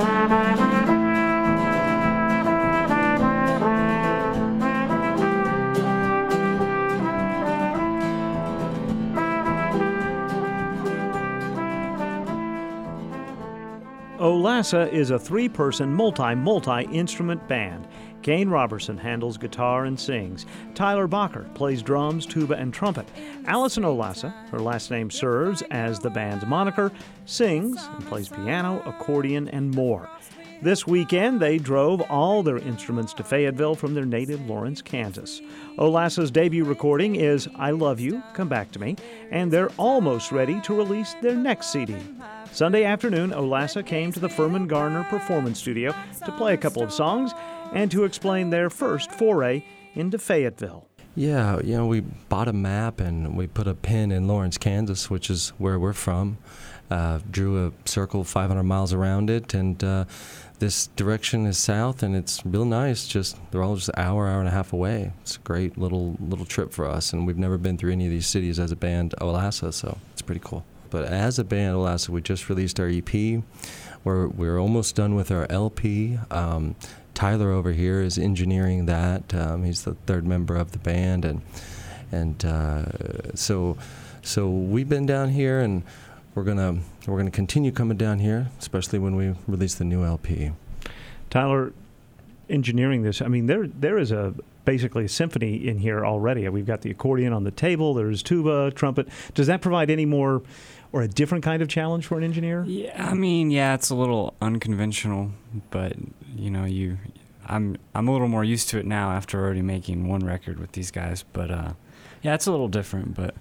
OLASA is a three-person multi-instrument band. Kane Robertson handles guitar and sings. Tyler Bacher plays drums, tuba, and trumpet. Allison OLASA, her last name serves as the band's moniker, sings and plays piano, accordion, and more. This weekend, they drove all their instruments to Fayetteville from their native Lawrence, Kansas. OLASA's debut recording is I Love You, Come Back to Me, and they're almost ready to release their next CD. Sunday afternoon, OLASA came to the Furman Garner Performance Studio to play a couple of songs and to explain their first foray into Fayetteville. Yeah, we bought a map and we put a pin in Lawrence, Kansas, which is where we're from. Drew a circle 500 miles around it, and this direction is south, and it's real nice. They're all just an hour and a half away. It's a great little trip for us, and we've never been through any of these cities as a band, OLASA, so it's pretty cool. But as a band, OLASA, we just released our EP. We're almost done with our LP. Tyler over here is engineering that. He's the third member of the band, and so we've been down here, and we're gonna continue coming down here, especially when we release the new LP. Tyler, engineering this, I mean, there is basically a symphony in here already. We've got the accordion on the table. There's tuba, trumpet. Does that provide any more or a different kind of challenge for an engineer? Yeah, I mean, it's a little unconventional, but I'm a little more used to it now after already making one record with these guys. But it's a little different, but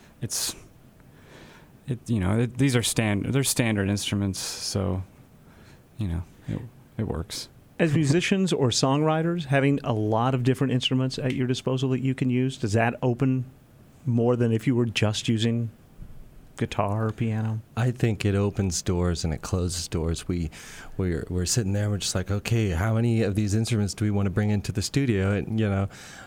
these are standard instruments, so it works. As musicians or songwriters, having a lot of different instruments at your disposal that you can use, does that open more than if you were just using guitar or piano? I think it opens doors and it closes doors. We're sitting there, we're just like, okay, how many of these instruments do we want to bring into the studio? And do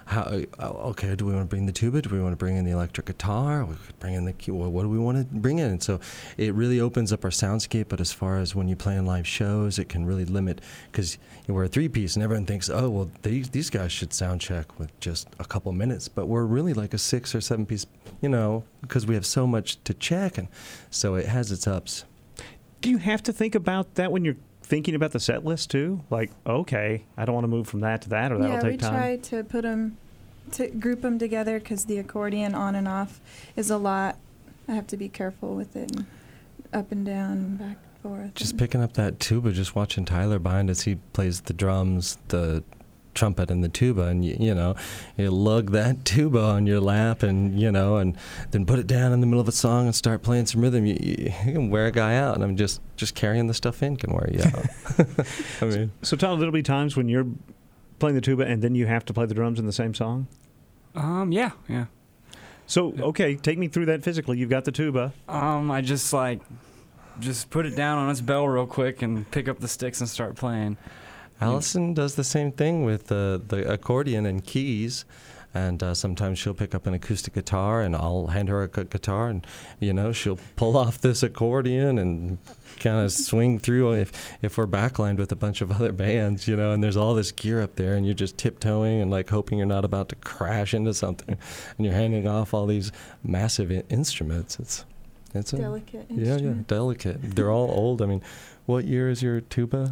we want to bring the tuba? Do we want to bring in the electric guitar? We could bring in the key. Well, what do we want to bring in? And so it really opens up our soundscape. But as far as when you play in live shows, it can really limit, because we're a three-piece and everyone thinks, oh, well, these guys should sound check with just a couple minutes. But we're really like a 6 or 7 piece, because we have so much to check, and so it has its ups. Do you have to think about that when you're thinking about the set list too? Like, okay, I don't want to move from that to that, or that'll take time. Yeah, we try to group them together, because the accordion on and off is a lot. I have to be careful with it, and up and down and back and forth. Just picking up that tuba, just watching Tyler behind us, he plays the drums, the trumpet, and the tuba, and you lug that tuba on your lap, and and then put it down in the middle of a song and start playing some rhythm. You can wear a guy out, and I'm just carrying the stuff in can wear you out. I mean, so Tyler, there'll be times when you're playing the tuba and then you have to play the drums in the same song? Yeah. So, okay, take me through that physically. You've got the tuba. I just put it down on its bell real quick and pick up the sticks and start playing. Allison does the same thing with the accordion and keys, and sometimes she'll pick up an acoustic guitar, and I'll hand her a guitar, and she'll pull off this accordion and kind of swing through if we're backlined with a bunch of other bands, and there's all this gear up there, and you're just tiptoeing and like hoping you're not about to crash into something, and you're handing off all these massive instruments. It's delicate instrument. Yeah, delicate. They're all old. I mean, what year is your tuba?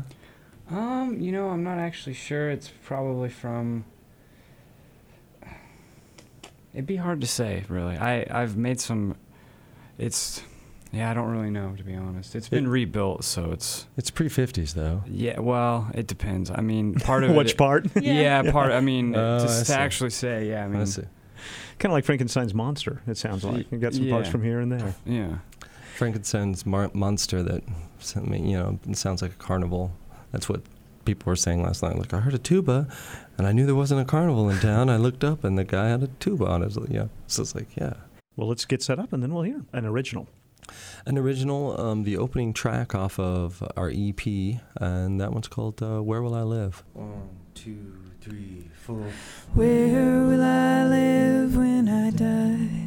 I'm not actually sure. It's probably from... It'd be hard to say, really. I've made some... I don't really know, to be honest. It's been rebuilt, so it's... It's pre-50s, though. Yeah, well, it depends. I mean, part of Which part? Yeah, part... I mean, to actually say, yeah, I mean... I see. Kind of like Frankenstein's monster, it sounds like. You got some parts from here and there. Yeah. Frankenstein's monster that, sounds like a carnival. That's what people were saying last night. Like, I heard a tuba, and I knew there wasn't a carnival in town. I looked up, and the guy had a tuba on his... So it's like, yeah. Well, let's get set up, and then we'll hear an original. The opening track off of our EP, and that one's called Where Will I Live? 1, 2, 3, 4. Where will I live when I die?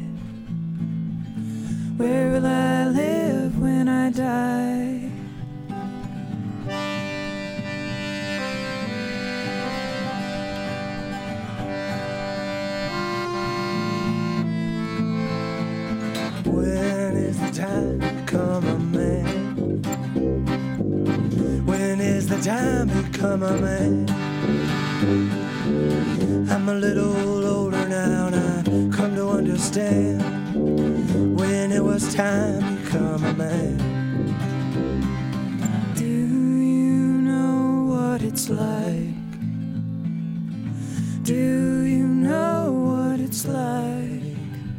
Where will I live when I die? time become a man. I'm a little older now and I've come to understand when it was time to become a man. Do you know what it's like? Do you know what it's like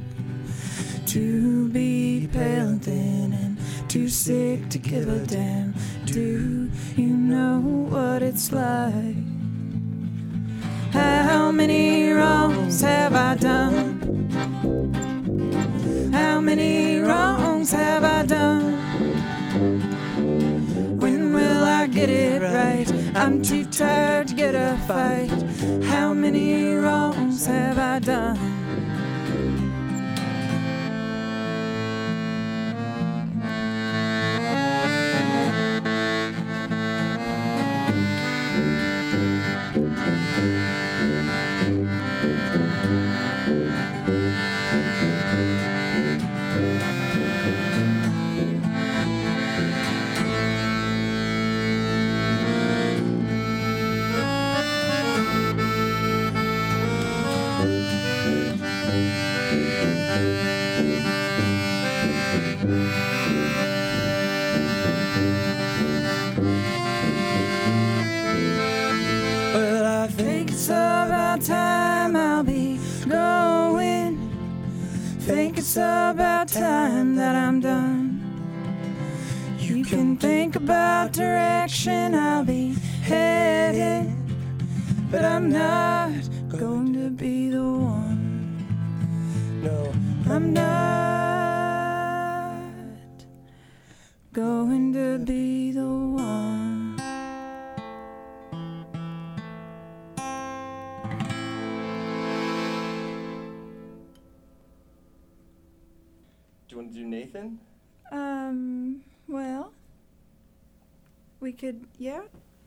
to be pale and thin and too sick to give a damn? Do you know what it's like? How many wrongs have I done? How many wrongs have I done? When will I get it right? I'm too tired to get a fight. How many wrongs have I done? Well, I think it's about time I'll be going. Think it's about time that I'm done. You can think about direction I'll be headed, but I'm not going to be the one. No, I'm not going to be the one. Do you want to do Nathan? Well, we could, yeah.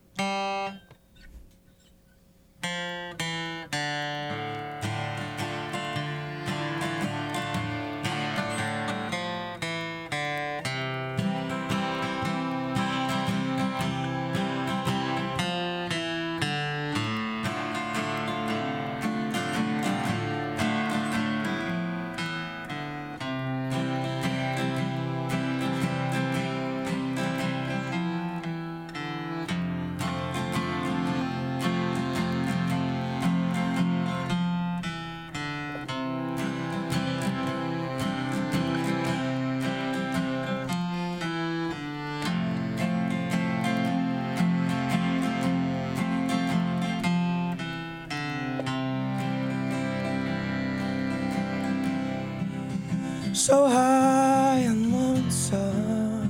So high and lonesome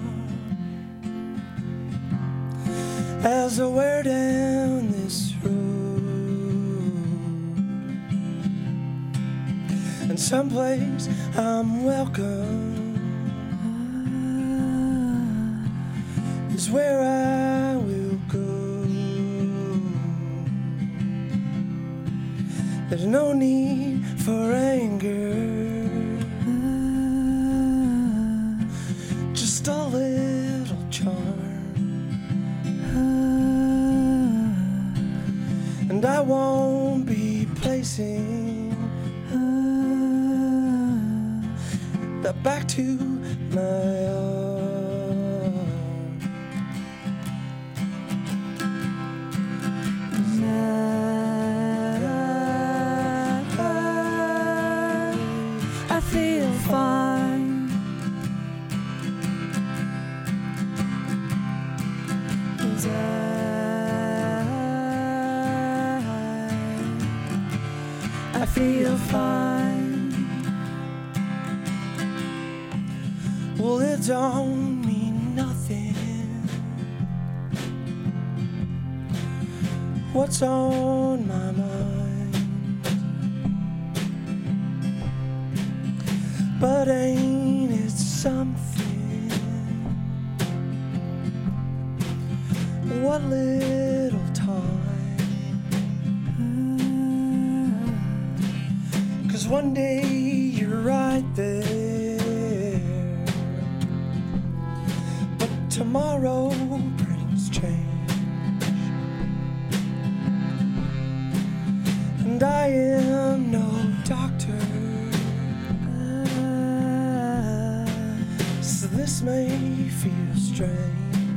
as I wear down this road, and someplace I'm welcome is where I will go. There's no need for anger, just a little charm, and I won't be placing that back to my arm. I feel fine, 'cause I feel fine. Well, it don't mean nothing what's on my mind, but ain't it something what little time, 'cause one day you're right there, but tomorrow brings change. I am no doctor, so this may feel strange.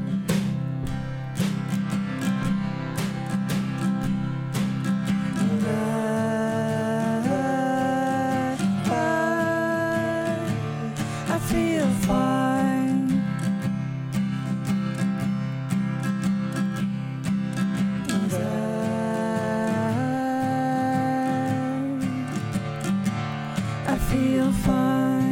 I feel fine. And I feel fine.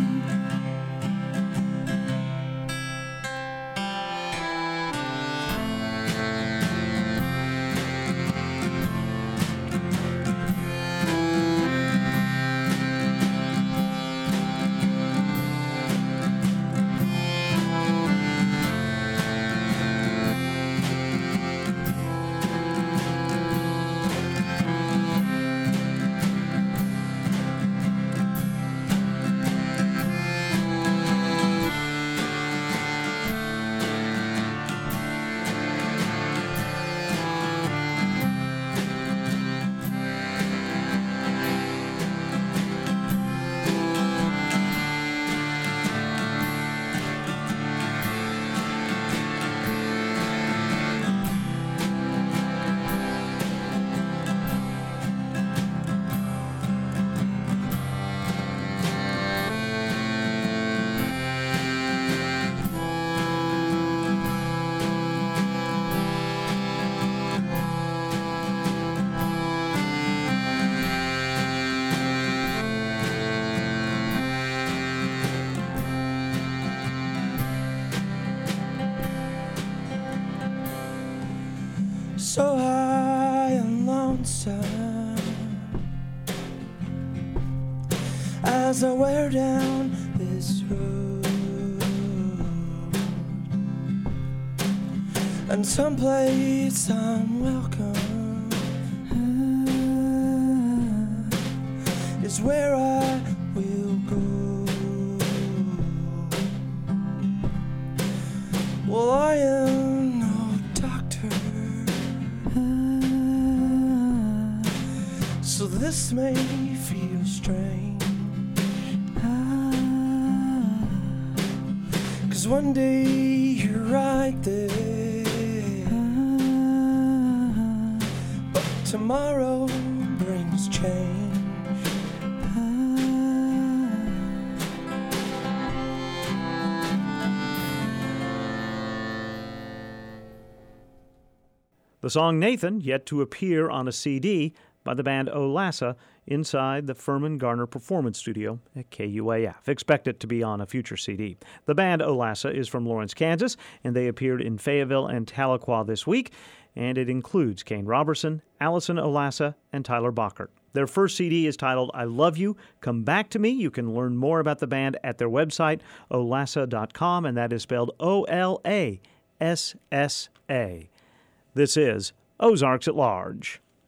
So high and lonesome as I wear down this road, and someplace I'm welcome is where I will go. Well, I am no doctor, so this may feel strange. 'Cause one day you're right there, but tomorrow brings change. The song Nathan, yet to appear on a CD by the band Olassa inside the Furman Garner Performance Studio at KUAF. Expect it to be on a future CD. The band Olassa is from Lawrence, Kansas, and they appeared in Fayetteville and Tahlequah this week, and it includes Kane Robertson, Allison Olassa, and Tyler Bachert. Their first CD is titled I Love You, Come Back to Me. You can learn more about the band at their website, olassa.com, and that is spelled OLASSA. This is Ozarks at Large.